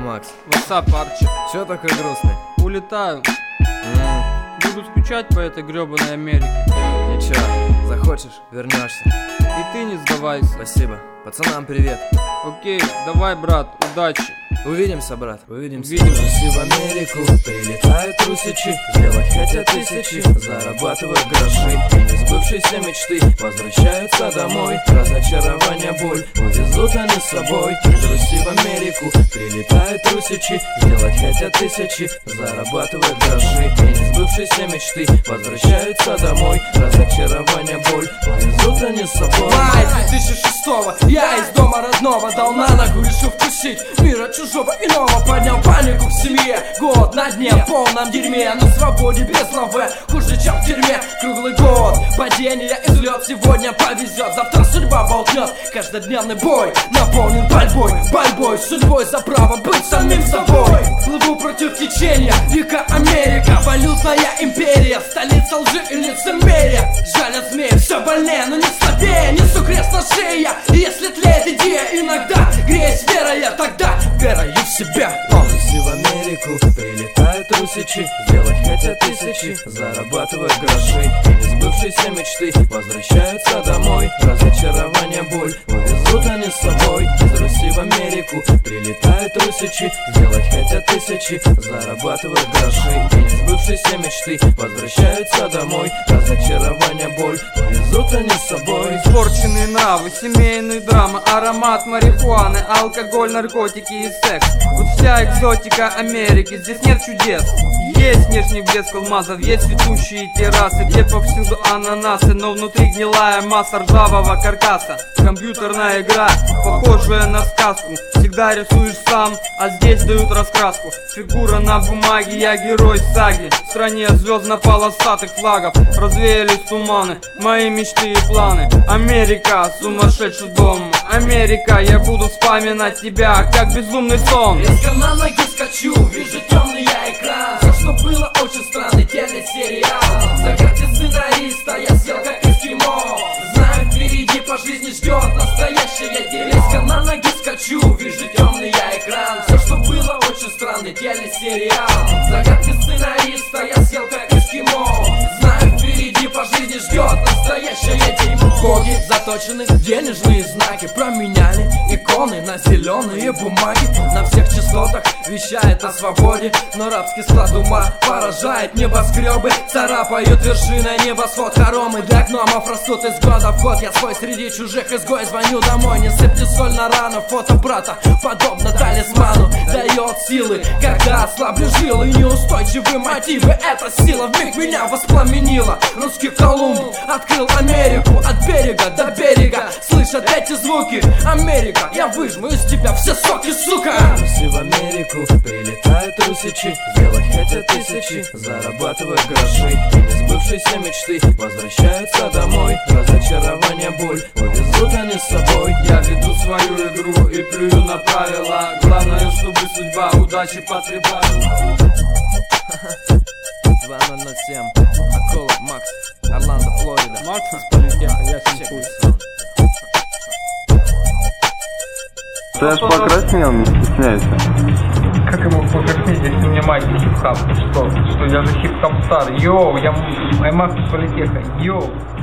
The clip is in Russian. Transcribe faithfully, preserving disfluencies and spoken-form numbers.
Макс. Ватсап, Арчи. Чё такой грустный? Улетаю. М-м. Буду скучать по этой гребаной Америке. Ничего, захочешь, вернешься. И ты не сдавайся. Спасибо. Пацанам привет. Окей, давай, брат, удачи. Увидимся, брат. Увидимся. Увидимся. В Америку прилетают тысячи, сделать хотят тысячи, зарабатывают гроши. И несбывшиеся мечты возвращаются домой. Разочарование, боль увезут они с собой. Грусти в Америку прилетают тысячи, сделать хотят тысячи, зарабатывают гроши. И несбывшиеся мечты возвращаются домой. Разочарование, боль увезут они с собой. Май две тысячи шестого, я из дома родного дал на ногу, решил вкусить мира чужого иного. Поднял панику в семье, год на дне, в полном дерьме. На свободе без лаве, хуже чем в тюрьме. Круглый год, падение и взлет. Сегодня повезет, завтра судьба болтнет. Каждодневный бой наполнен борьбой, борьбой, судьбой за право быть самим собой. Плыву против течения, века Америка, валютная империя, столица лжи и лицемерия. Жаль от змеи, все больнее, но не слабее. Несу крест на шее, и если тлеет идея, иногда греюсь верой, я тогда верою в себя. Грусти в Америку прилетают тысячи, сделать хотят тысячи, зарабатывают гроши. И несбывшиеся мечты возвращаются домой. Разочарование, боль увезут они с собой. Из Руси в Америку прилетают тысячи, сделать хотят тысячи, зарабатывают гроши. И несбывшиеся мечты возвращаются домой. Разочарование, боль увезут они с собой. Испорченные нравы, семейные драмы, аромат марихуаны, алкоголь, наркотики и секс. Вот вся экзотика Америки, здесь нет чудес. Есть внешний блеск алмазов, есть цветущие террасы, где повсюду ананасы, но внутри гнилая масса ржавого каркаса. Компьютерная игра, похожая на сказку. Всегда рисуешь сам, а здесь дают раскраску. Фигура на бумаге, я герой саги. В стране звездно-полосатых флагов развеялись туманы, мои мечты и планы. Америка, сумасшедший дом. Америка, я буду вспоминать тебя, как безумный сон. Резко на ноги скачу, вижу темный я экран. Все, что было очень странный телесериал. Загадки сценариста я съел как эскимо. Знаю, впереди по жизни ждет настоящая деревня. Резко на ноги скачу, вижу темный я экран. Все, что было очень странный телесериал. Загадки сценариста я съел как эскимо. Знаю, впереди по жизни ждет настоящая дерьмо. Боги заточены, денежные знаки променяли иконы на зеленые бумаги. На всех частотах вещает о свободе, но рабский склад ума поражает небоскребы. Царапают вершины небосвод, хоромы для гномов растут из года в год. Я свой среди чужих изгой, звоню домой, не сыпьте соль на рану. Фото брата, подобно талисману, дает силы, когда ослаблю жилы. Неустойчивые мотивы, эта сила вмиг меня воспламенила. Русский Колумб открыл Америку от берега до берега. Слышат эти звуки, Америка, я выжму из тебя все соки, сука. Грусти в Америку прилетают тысячи, сделать хотят тысячи, зарабатывают гроши. И несбывшиеся мечты возвращаются домой. Разочарование, боль увезут они с собой. Я веду свою игру и плюю на правила. Главное, чтобы судьба удачи потребовала. два ноль ноль семь, Акола, Макс, Орландо, Флорида. Макс из политеха, я симпульс. Ты аж покраснел, не стесняйся. Как ему покраснеть, если мне мать хип-хап? Что? Что я же хип-хоп стар? Йоу, я Макс из политеха. Йоу.